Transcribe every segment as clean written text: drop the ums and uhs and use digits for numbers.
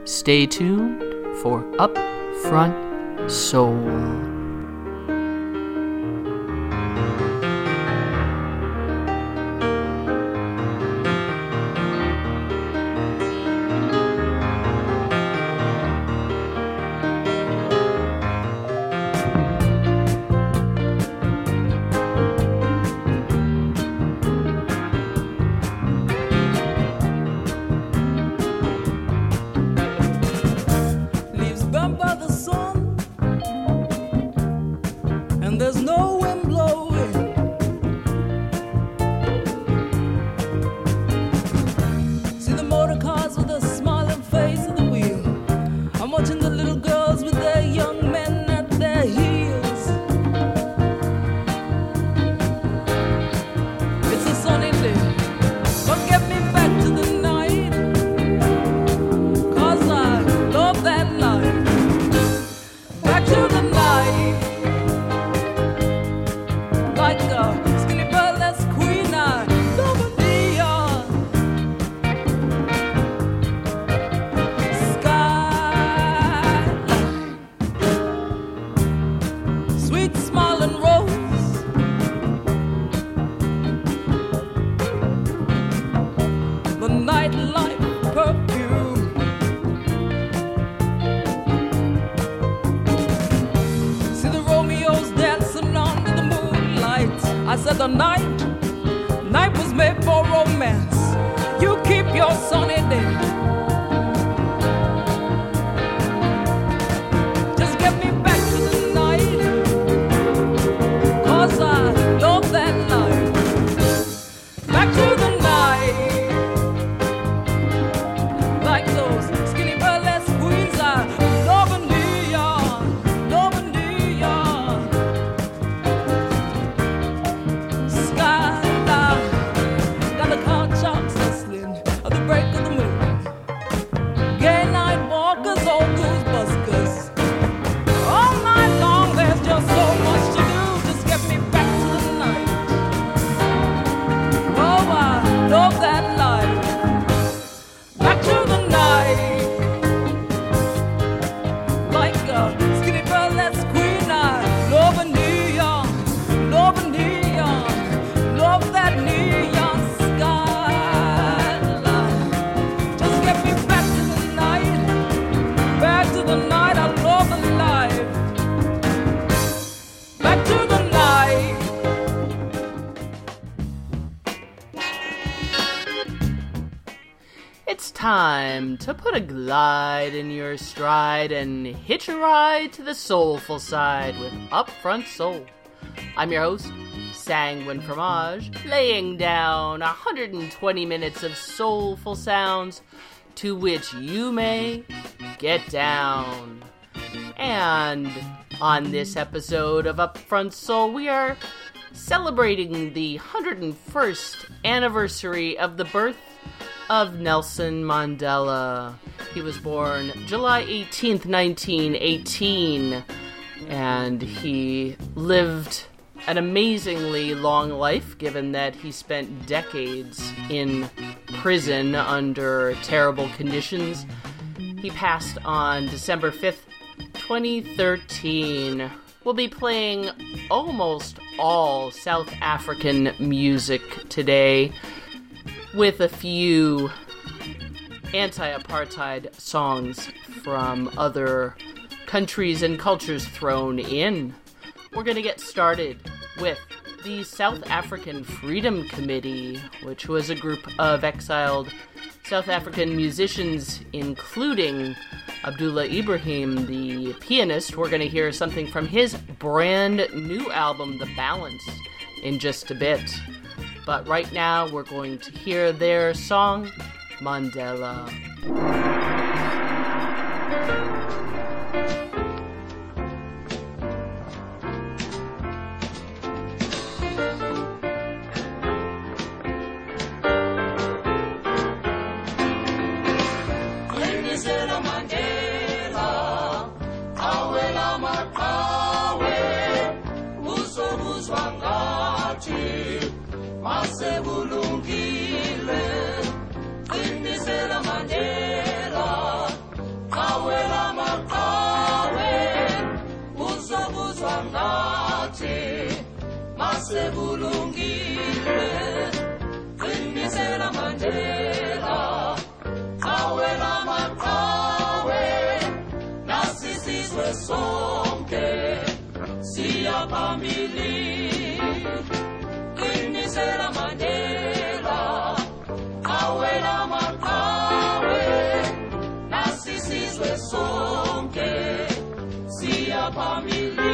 Stay tuned for Upfront Soul. The night was made for romance. You keep your sunny day. Just get me back to the night, 'cause I love that night. Back to the night, like those skinny burlesque queens. I love a neon, love a neon. Time to put a glide in your stride and hitch a ride to the soulful side with Upfront Soul. I'm your host, Sanguine Fromage, laying down 120 minutes of soulful sounds to which you may get down. And on this episode of Upfront Soul, we are celebrating the 101st anniversary of the birth of Nelson Mandela. He was born July 18th, 1918, and he lived an amazingly long life, given that he spent decades in prison under terrible conditions. He passed on December 5th, 2013. We'll be playing almost all South African music today, with a few anti-apartheid songs from other countries and cultures thrown in. We're going to get started with the South African Freedom Committee, which was a group of exiled South African musicians, including Abdullah Ibrahim, the pianist. We're going to hear something from his brand new album, The Balance, in just a bit. But right now, we're going to hear their song, Mandela. nasebulungile qinisela Mandela awela maqhawe nasisizwe sonke siya phambili qinisela Mandela awela maqhawe nasisizwe sonke siya phambili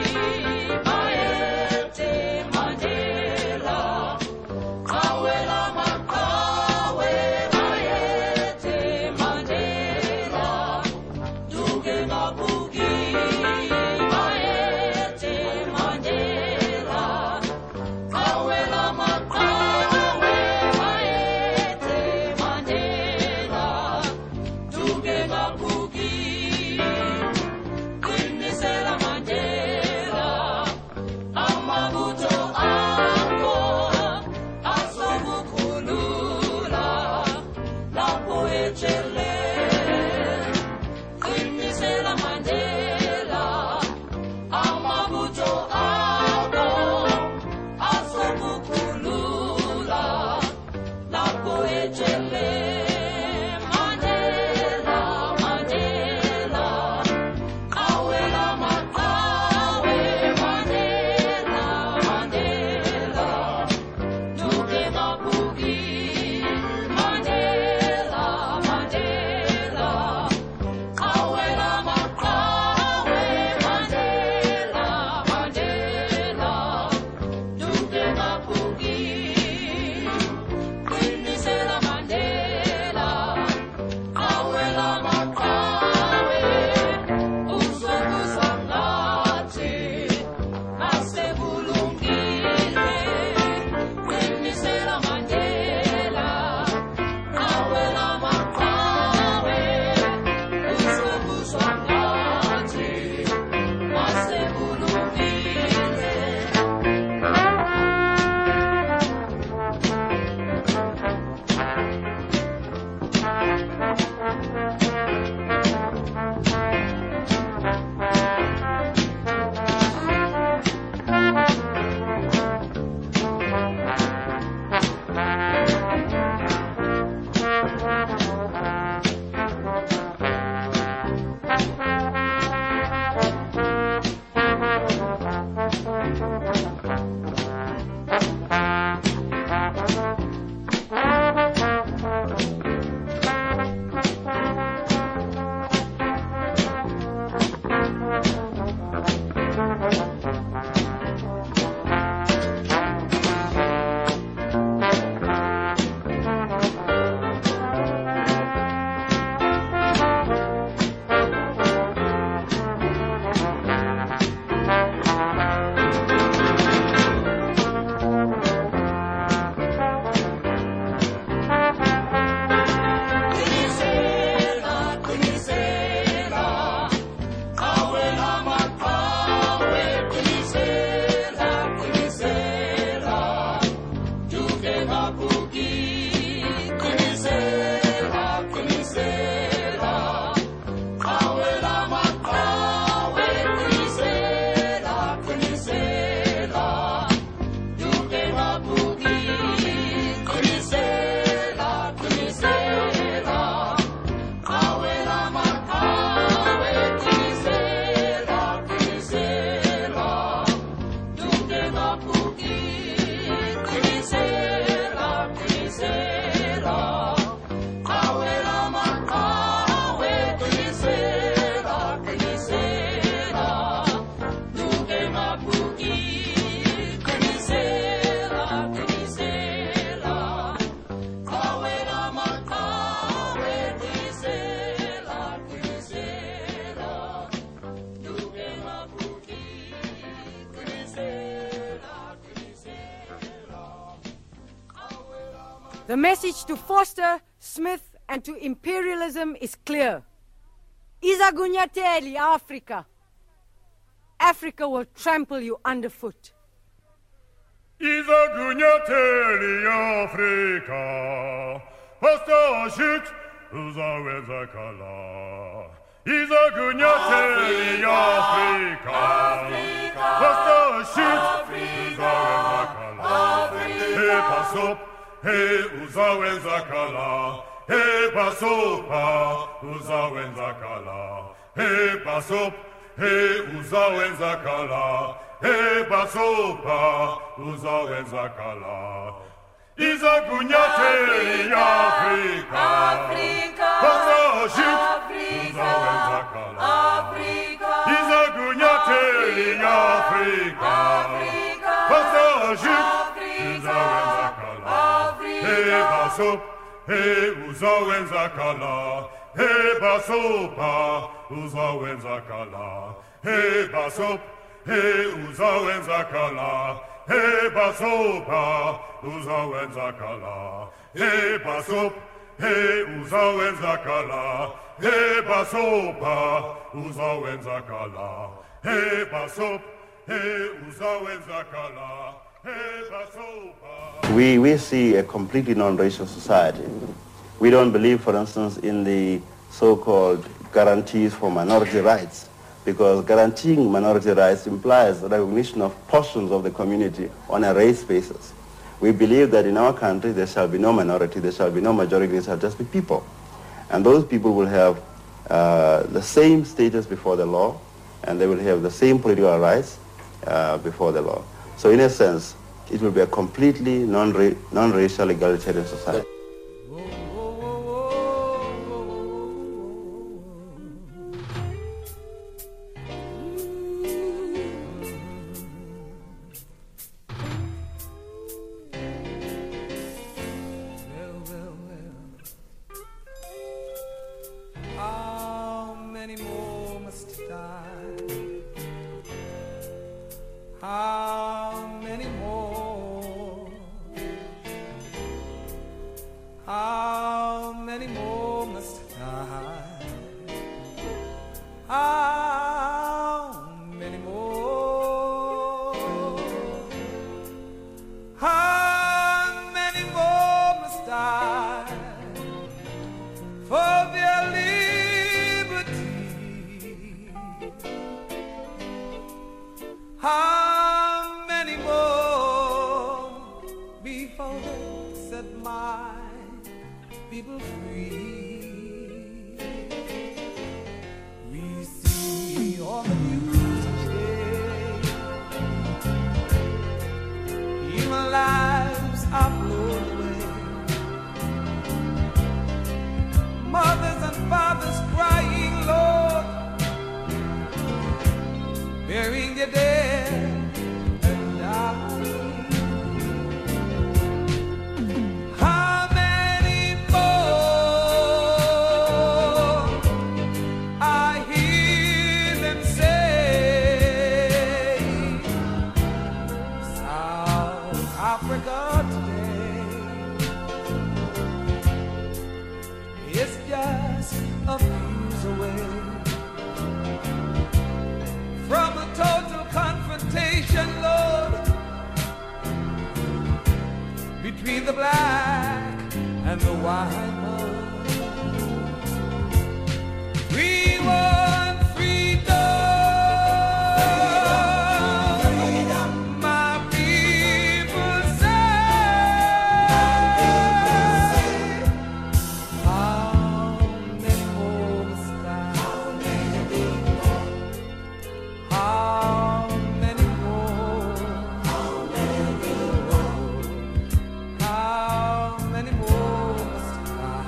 The message to Foster, Smith, and to imperialism is clear. Izagunyateli, Africa. Africa will trample you underfoot. Izagunyateli, Africa. Foster shit, uzaweza kala. Izagunyate Africa, Pasta shit, Hey pasop, hey uzawenzakala, hey pasopa, uzawenzakala, hey pasop, hey uzawenzakala, hey pasopa, uzawenzakala. Izagunyate Africa, Pasta shit, uzawenzakala, Izagunyate Africa, Pasta shit, uzawenzakala, hey basop, hey uzawenzakala, hey basopa, uzawenzakala, hey basop, hey uzawenzakala, hey basopa, uzawenzakala, hey basop, hey uzawenzakala, hey basopa, uzawenzakala, hey basop, hey uzawenzakala, hey basopa. We see a completely non-racial society. We don't believe, for instance, in the so-called guarantees for minority rights, because guaranteeing minority rights implies the recognition of portions of the community on a race basis. We believe that in our country there shall be no minority, there shall be no majority, there shall just be people. And those people will have the same status before the law, and they will have the same political rights before the law. So in a sense, it will be a completely non-racial egalitarian society. How many more must die? How many more? How many more must die? How many more? How many more must die for their liberty? How many more before they set my people free? We see on the news today, human lives are blown away, mothers and fathers crying, Lord, burying their dead and dying. How many more? I hear them say, South Africa today is just a fuse away from a total confrontation, Lord, between the black and the white man. We want freedom, my people say. How many more must die? How many more? How many more? How many more? How many more must die?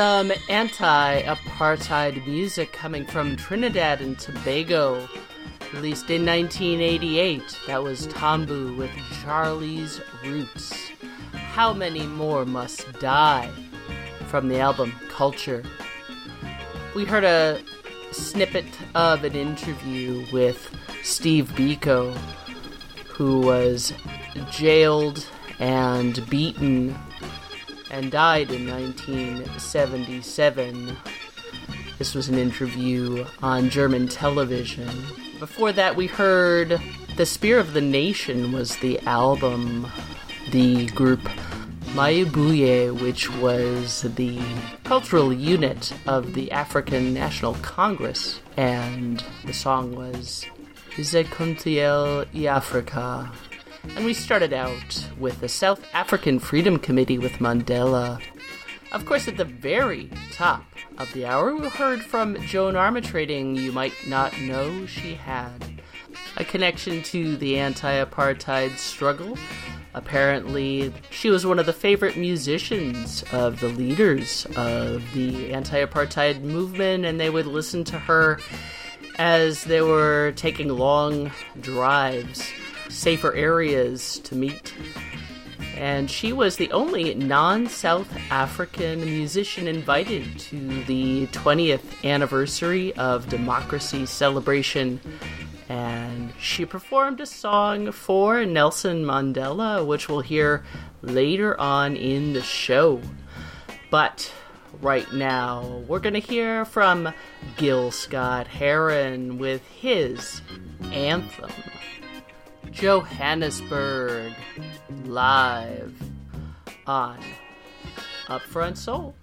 some anti-apartheid music coming from Trinidad and Tobago, released in 1988. That was Tambu with Charlie's Roots. How Many More Must Die, from the album Culture. We heard a snippet of an interview with Steve Biko, who was jailed and beaten and died in 1977. This was an interview on German television. Before that, we heard The Spear of the Nation was the album. The group Mayibuye, which was the cultural unit of the African National Congress, and the song was Zekuntiel I Africa. And we started out with the South African Freedom Committee with Mandela. Of course, at the very top of the hour, we heard from Joan Armatrading. You might not know she had a connection to the anti-apartheid struggle. Apparently, she was one of the favorite musicians of the leaders of the anti-apartheid movement, and they would listen to her as they were taking long drives, safer areas to meet. And she was the only non-South African musician invited to the 20th anniversary of Democracy Celebration. And she performed a song for Nelson Mandela, which we'll hear later on in the show. But right now, we're going to hear from Gil Scott-Heron with his anthem, Johannesburg, live on Upfront Soul.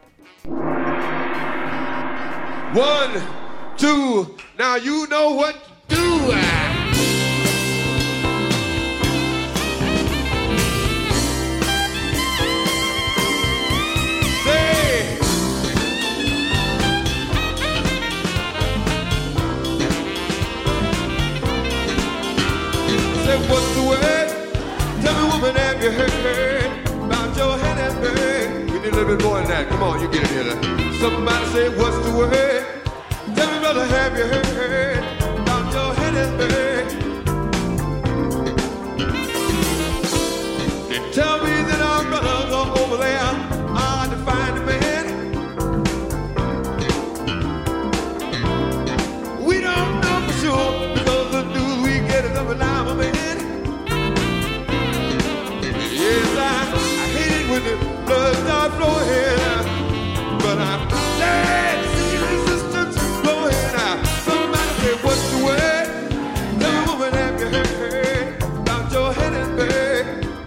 1, 2, now you know what to do. Say, what's the word? Tell me, woman, have you heard about Johannesburg? We need a little bit more than that. Come on, you get it here. Somebody say, what's the word? Tell me, brother, have you heard about Johannesburg? They tell me that our brothers are over there are to find a man. We don't know for sure because the news we get is of an hour, man. Yes, I hate it when the blood starts flowing, but I'm glad to see the resistance flowing out. Somebody say, what's the word? Tell me, woman, have you heard about Johannesburg?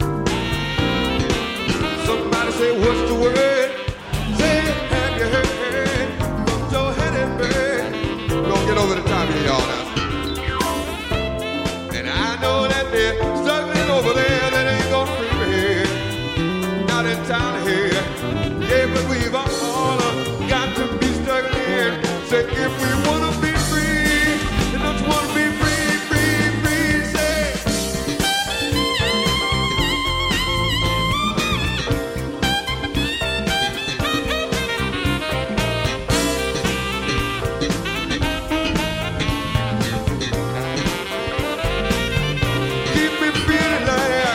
Somebody say, what's the word? Say, have you heard from Johannesburg? We're gonna get over the top here, y'all, now. And I know that they're struggling over there, that ain't gonna free me here. Not in town here. Yeah, but we've all got to be struggling. Say, if we wanna be free, and don't you wanna be free, free, free, say. Keep me feeling like that.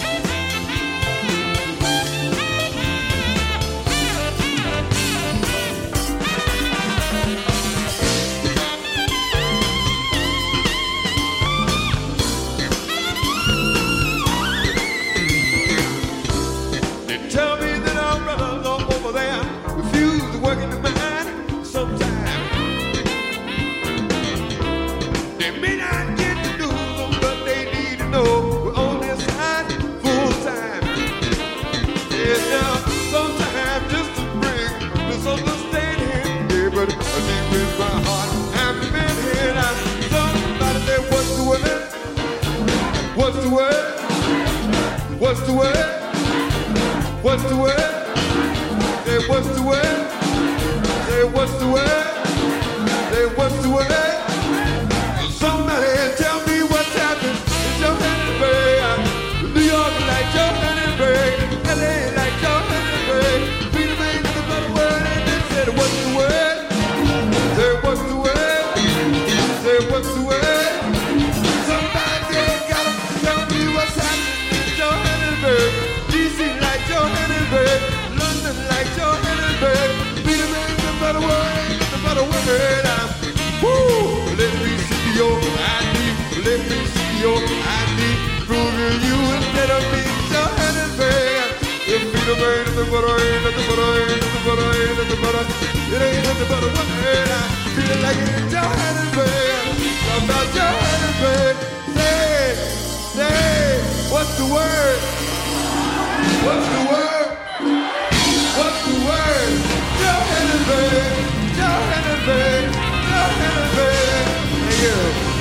They tell me that our brothers are over there refuse to work in the mine sometimes. They may not get to do them, but they need to know we're on their side full time. Yeah, now sometimes just to bring misunderstanding, yeah, but deep in my heart I've been here now. Somebody say, what's the word? What's the word? What's the word? What's the word? Say, what's the word? Say, what's the word? Say, what's the word? Somebody tell me what's happening in Johannesburg. New York like Johannesburg. LA like Johannesburg. Peter May, the better word. nothing but rain, nothing but rain, nothing but rain, nothing but rain. It ain't nothing but a rain. I feel like it's Johannesburg. About Johannesburg. Say, what's the word? What's the word? What's the word? Johannesburg, Johannesburg, Johannesburg. Thank you.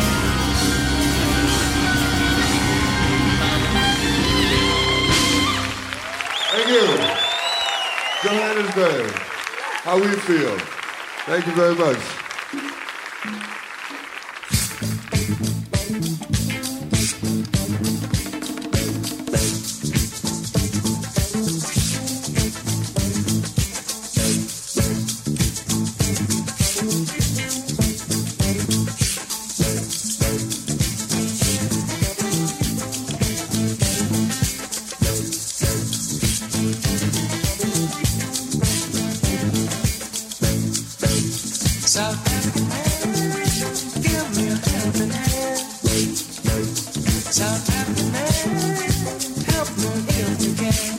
Thank you. Johannesburg. How we feel. Thank you very much. South African man, give me a helping hand. South African man, help me if you can.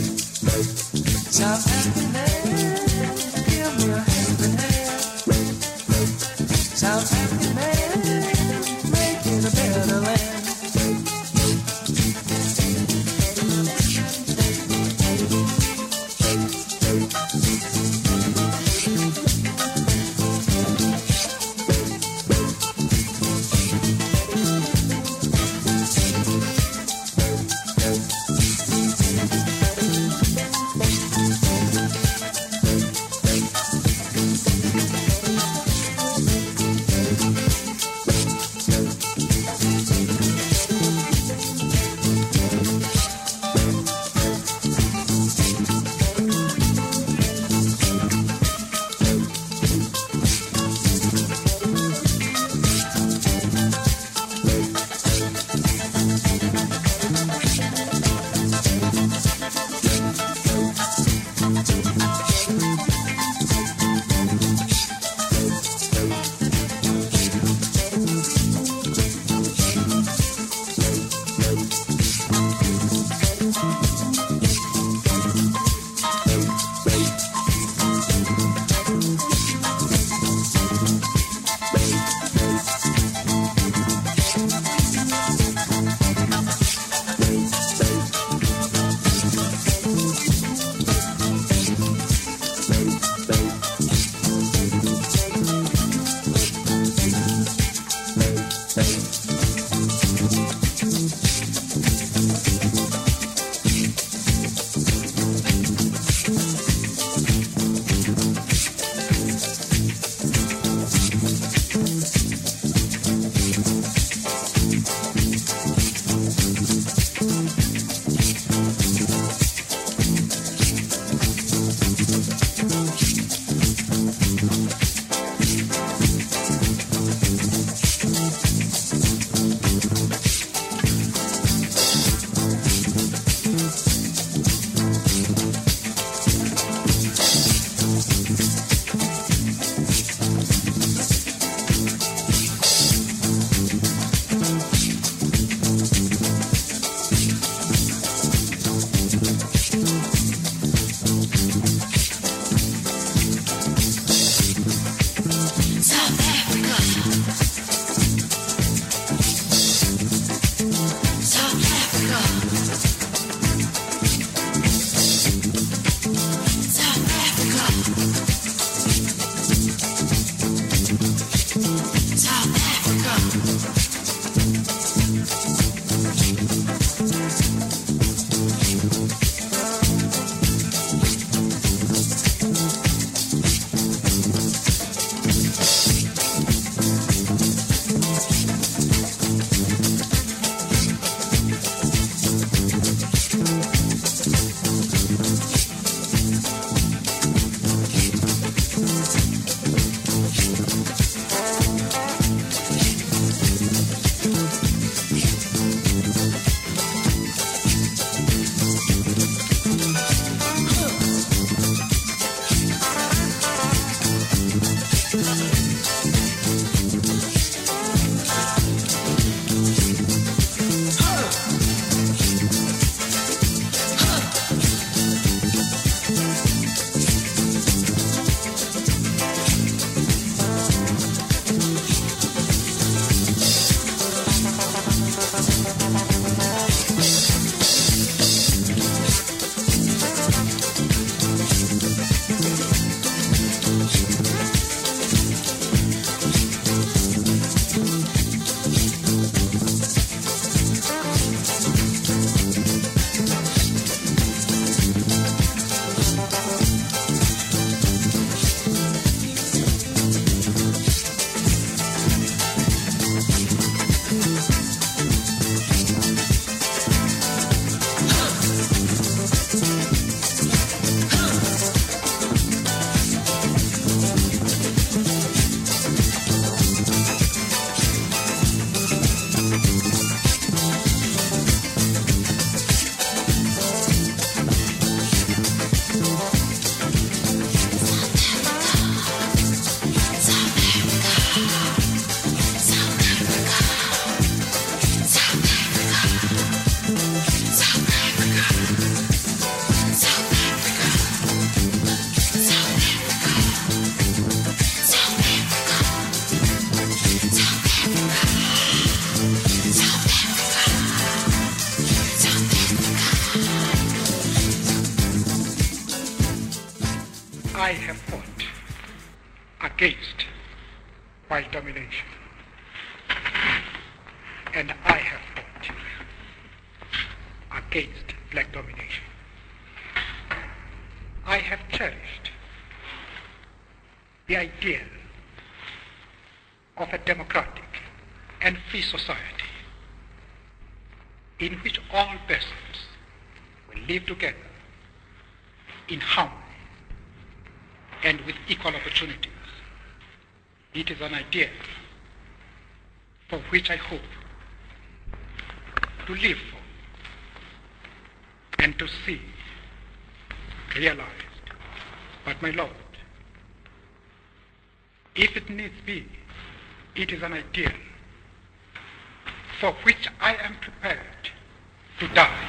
South African man, give me a helping hand. South African man, make it a better land. I have fought against white domination. And I have fought against black domination. I have cherished the idea of a democratic and free society in which all persons will live together in harmony and with equal opportunities. It is an idea for which I hope to live for and to see realized. But my Lord, if it needs be, it is an ideal for which I am prepared to die.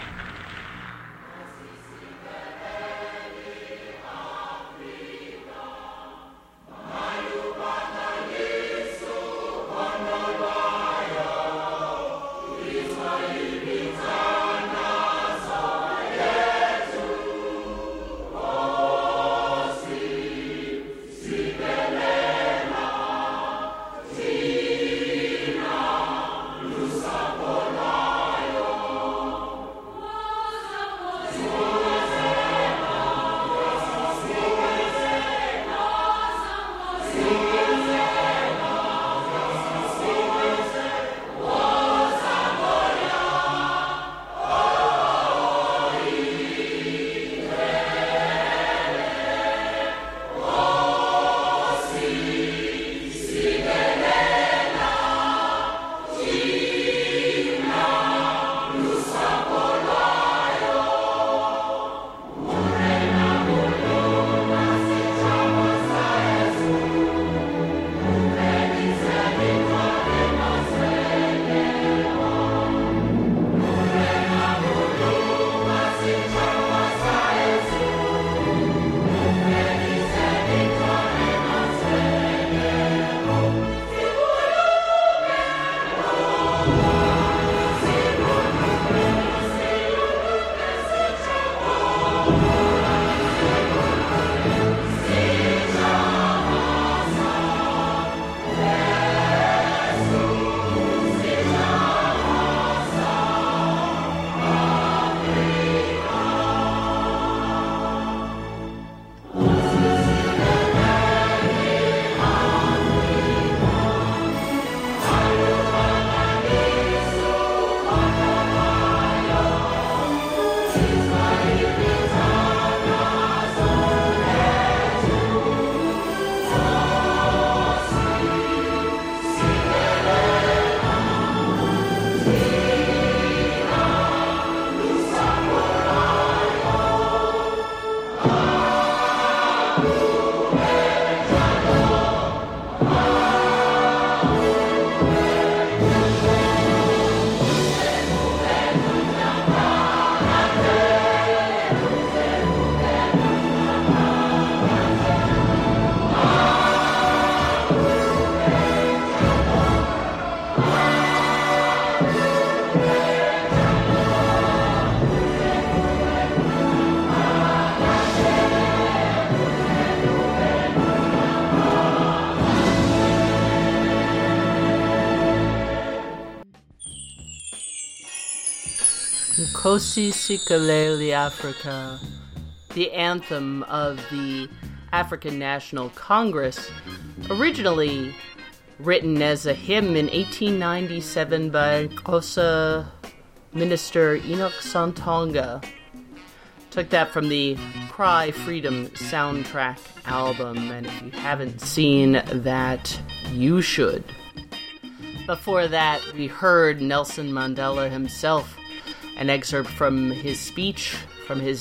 Nkosi Sikelel' Africa, the anthem of the African National Congress, originally written as a hymn in 1897 by Xhosa minister Enoch Santonga. Took that from the Cry Freedom soundtrack album, and if you haven't seen that, you should. Before that, we heard Nelson Mandela himself, an excerpt from his speech from his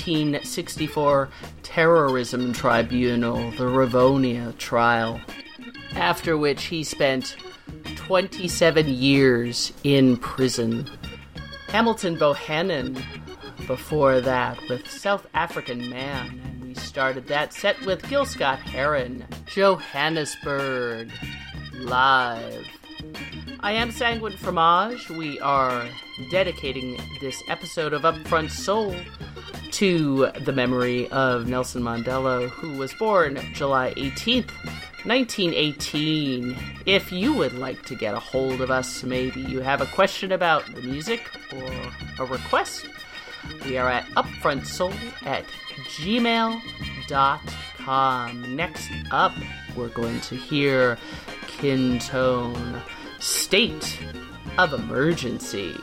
1964 terrorism tribunal, the Rivonia trial, after which he spent 27 years in prison. Hamilton Bohannon before that with South African Man, and we started that set with Gil Scott-Heron, Johannesburg, live. I am Sanguine Fromage. We are dedicating this episode of Upfront Soul to the memory of Nelson Mandela, who was born July 18th, 1918. If you would like to get a hold of us, maybe you have a question about the music or a request, we are at upfrontsoul@gmail.com. Next up, we're going to hear Kintone, State of Emergency.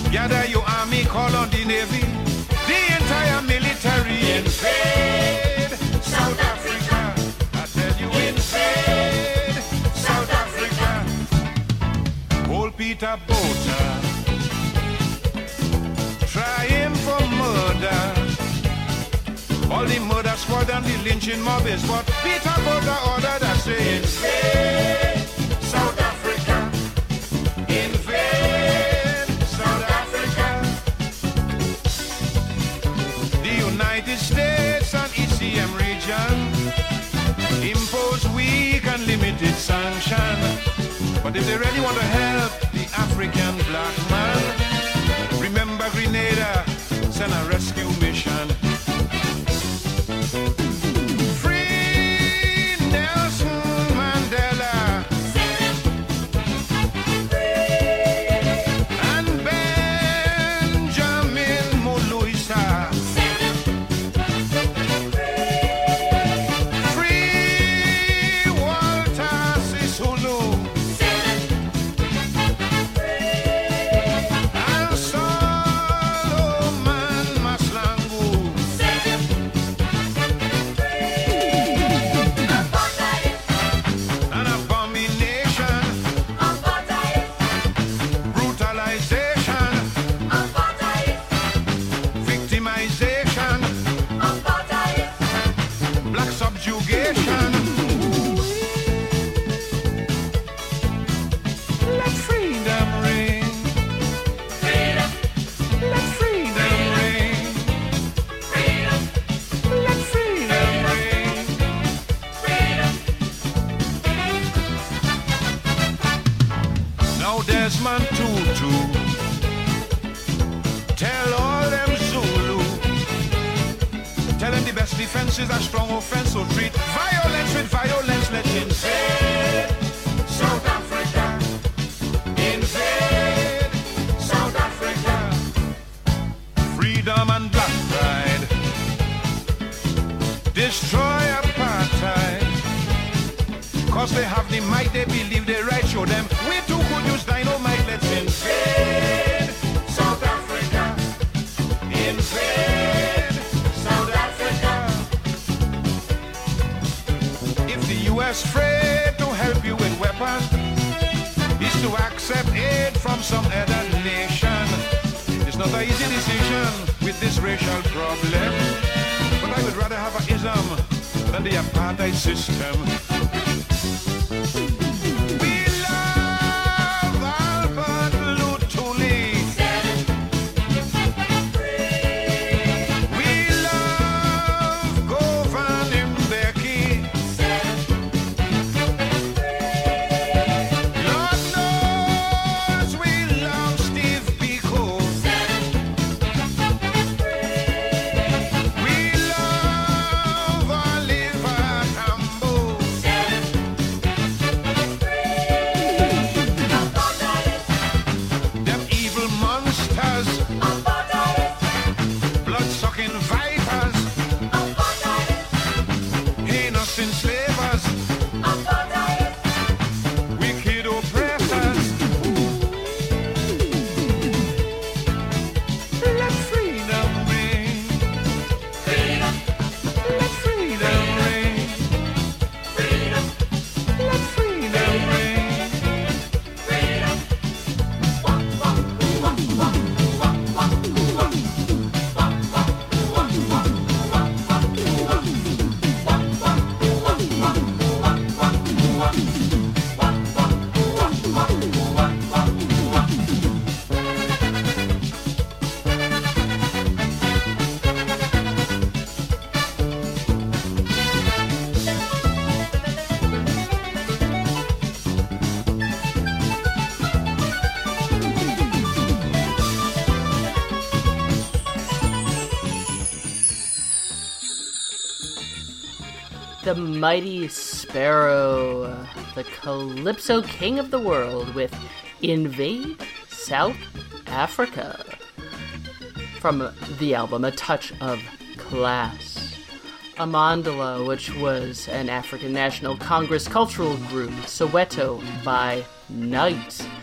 Gather your army, call on the navy, the entire military. Invade South Africa. I tell you, invade South Africa. Old Peter Botha, trying for murder. All the murder squad and the lynching mob is what Peter Botha ordered us say. Invade South Africa. Invade South Africa. The United States and ECM region impose weak and limited sanction. But if they really want to help the African black man, remember Grenada, send a rescue mission. Free Nelson Mandela and Benjamin Moluisa. Free Walter Sisulu and Solomon Maslangu. An abomination, brutalization, victimization, black subjugation. Let freedom ring. Let freedom ring. Let freedom ring. Now Desmond Tutu, tell all them Zulu, tell them the best defense is a strong offense, so treat violence with violence. Let's invade South Africa. Invade South Africa. Freedom and black pride. Destroy apartheid. Cause they have the might, they believe they right, show them we too could use dynamite. Let's invade South Africa. Invade South Africa. If the US afraid to help you with weapons, is to accept aid from some other nation. It's not an easy decision with this racial problem, but I would rather have an ism than the apartheid system. We love Albert Lutuli. We love Govan Mbeki. Lord knows we love Steve Biko. We love Oliver Tambo. Them evil monsters, blood-sucking vipers, heinous enslavers, wicked oppressors. Let freedom ring. Let freedom ring. Let freedom ring. The Mighty Sparrow, the Calypso King of the World with Invade South Africa. From the album A Touch of Class. Amandala, which was an African National Congress cultural group, Soweto by Night.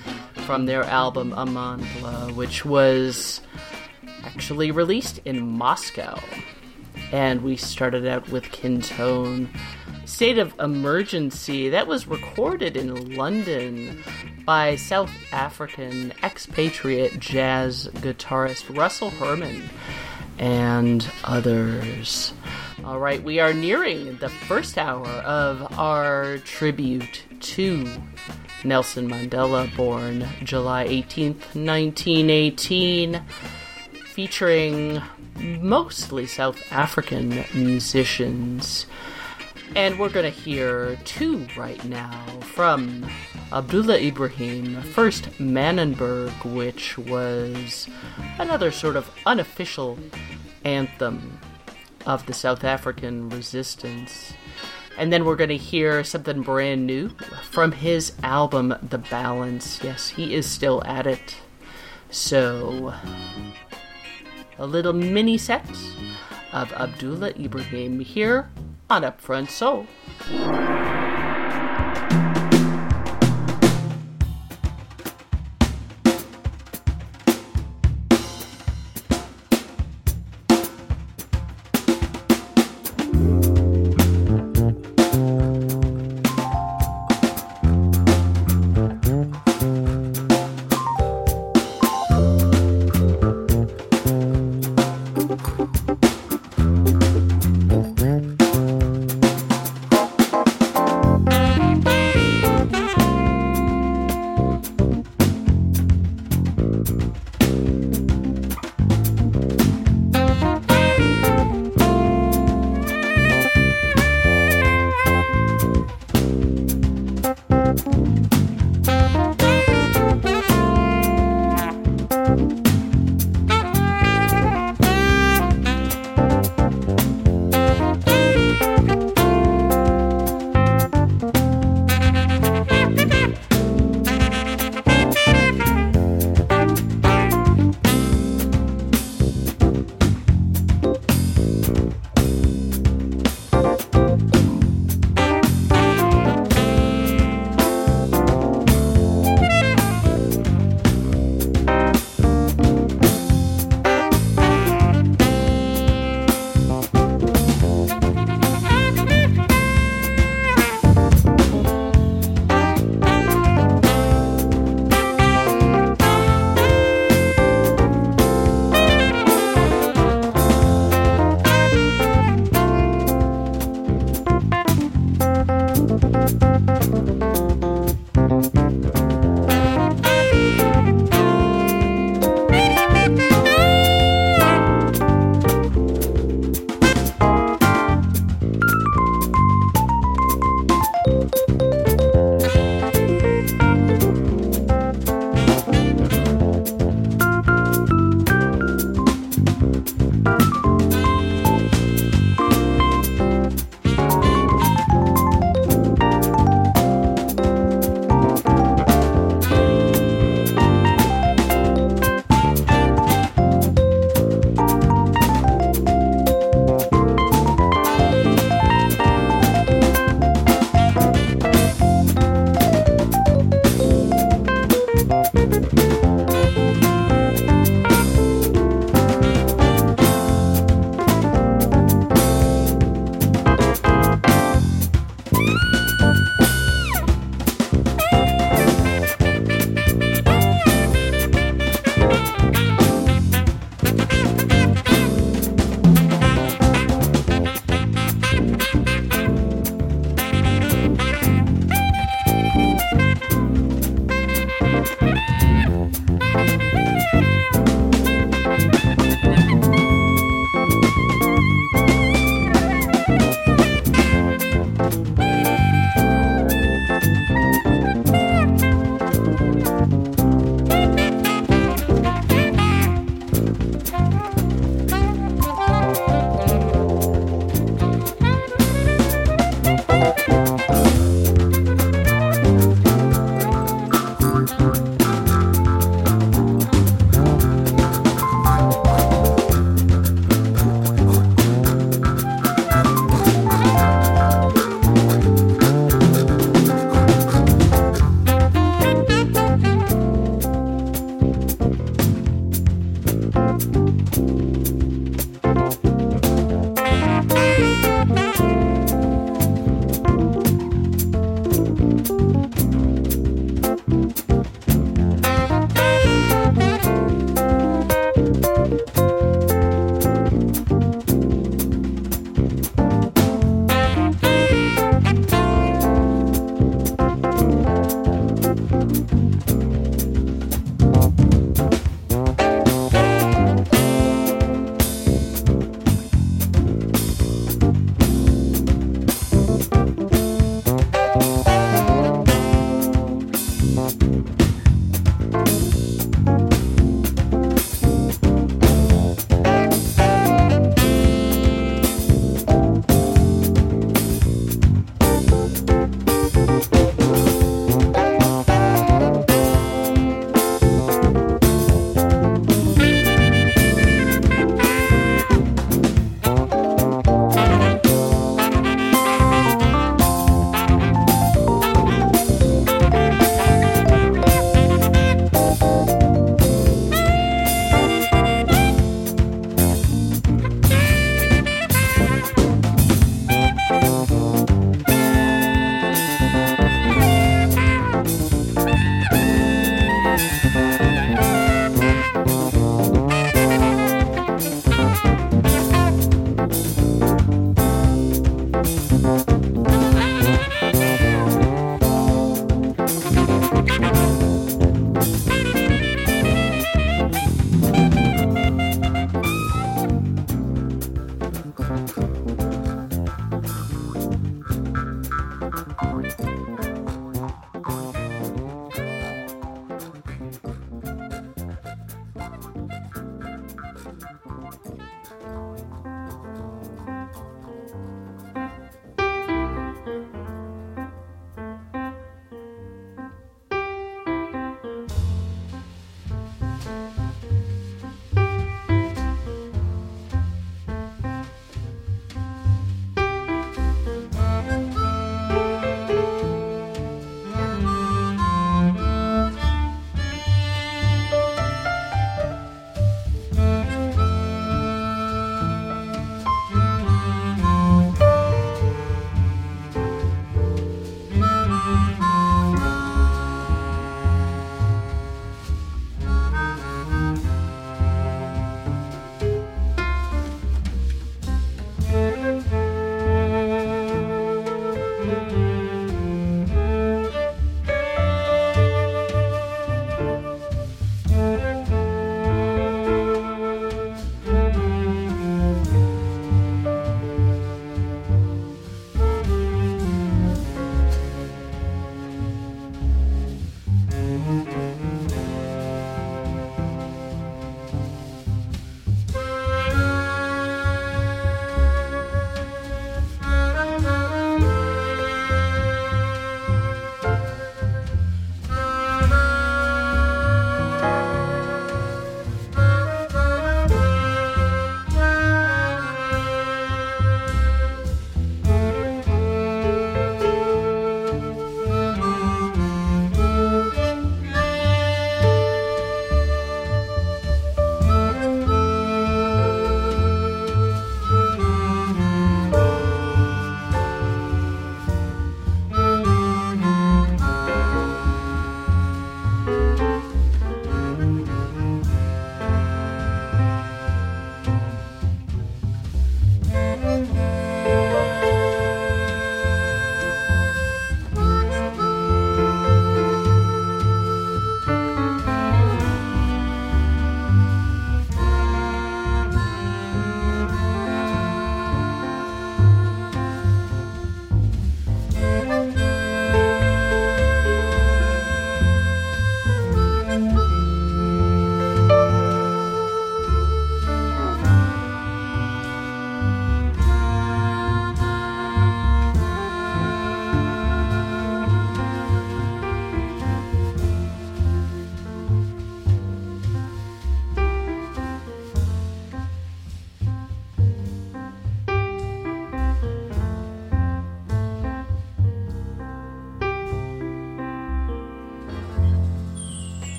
from their album Amandla, which was actually released in Moscow. And we started out with Kintone, State of Emergency. That was recorded in London by South African expatriate jazz guitarist Russell Herman and others. All right, we are nearing the first hour of our tribute to Nelson Mandela, born July 18th, 1918, featuring mostly South African musicians. And we're going to hear two right now from Abdullah Ibrahim. First, Manenberg, which was another sort of unofficial anthem of the South African resistance. And then we're going to hear something brand new from his album, The Balance. Yes, he is still at it. So, a little mini set of Abdullah Ibrahim here on Upfront Soul.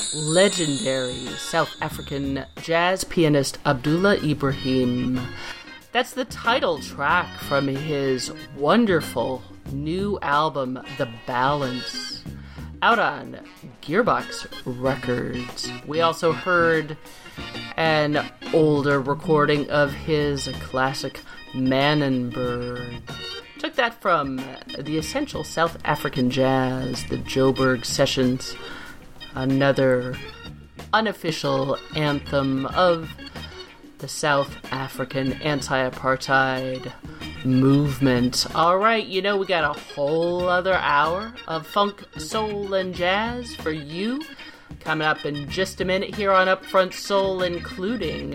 legendary South African jazz pianist Abdullah Ibrahim. That's the title track from his wonderful new album, The Balance, out on Gearbox Records. We also heard an older recording of his classic Manenberg. Took that from the essential South African jazz, the Joburg Sessions, another unofficial anthem of the South African anti-apartheid movement. Alright, we got a whole other hour of funk, soul, and jazz for you coming up in just a minute here on Upfront Soul, including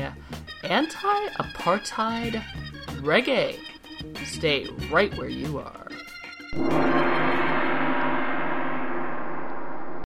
anti-apartheid reggae. Stay right where you are.